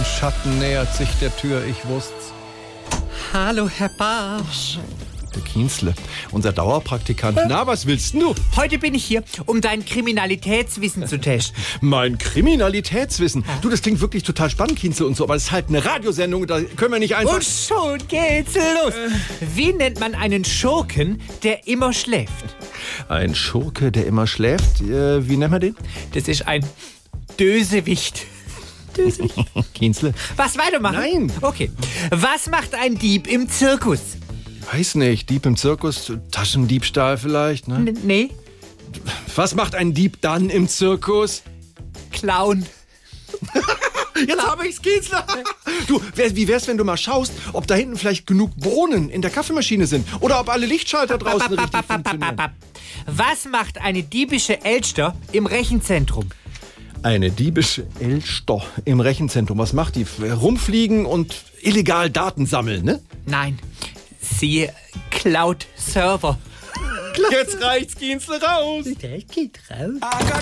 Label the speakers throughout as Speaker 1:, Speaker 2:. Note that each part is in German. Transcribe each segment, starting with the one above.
Speaker 1: Schatten nähert sich der Tür, ich wusst's.
Speaker 2: Hallo, Herr Barsch.
Speaker 1: Der Kienzle, unser Dauerpraktikant. Na, was willst denn du?
Speaker 2: Heute bin ich hier, um dein Kriminalitätswissen zu testen.
Speaker 1: Mein Kriminalitätswissen. Du, das klingt wirklich total spannend, Kienzle und so, aber es ist halt eine Radiosendung, da können wir nicht einfach...
Speaker 2: Und schon geht's los. Wie nennt man einen Schurken, der immer schläft?
Speaker 1: Ein Schurke, der immer schläft. Wie nennt man den?
Speaker 2: Das ist ein Dösewicht. Dösewicht.
Speaker 1: Kienzle.
Speaker 2: Was, weitermachen?
Speaker 1: Nein.
Speaker 2: Okay. Was macht ein Dieb im Zirkus?
Speaker 1: Weiß nicht, Dieb im Zirkus, Taschendiebstahl vielleicht, ne?
Speaker 2: Nee.
Speaker 1: Was macht ein Dieb dann im Zirkus?
Speaker 2: Clown.
Speaker 1: Jetzt habe ich's, Kienzle. Du, wie wär's, wenn du mal schaust, ob da hinten vielleicht genug Bohnen in der Kaffeemaschine sind? Oder ob alle Lichtschalter draußen richtig funktionieren?
Speaker 2: Was macht eine diebische Elster im Rechenzentrum?
Speaker 1: Eine diebische Elster im Rechenzentrum. Was macht die? Rumfliegen und illegal Daten sammeln, ne?
Speaker 2: Nein, sie klaut Server.
Speaker 1: Jetzt reicht's, Kienzle, raus.
Speaker 2: Der geht raus.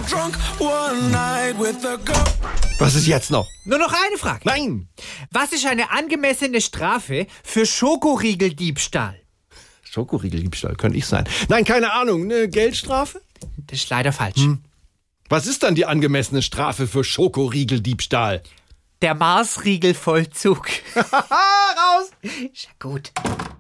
Speaker 1: Was ist jetzt noch?
Speaker 2: Nur noch eine Frage.
Speaker 1: Nein.
Speaker 2: Was ist eine angemessene Strafe für Schokoriegeldiebstahl?
Speaker 1: Schokoriegeldiebstahl, könnte ich sein. Nein, keine Ahnung. Eine Geldstrafe?
Speaker 2: Das ist leider falsch.
Speaker 1: Was ist dann die angemessene Strafe für Schokoriegeldiebstahl?
Speaker 2: Der Maßriegelvollzug.
Speaker 1: Raus!
Speaker 2: Ist ja gut.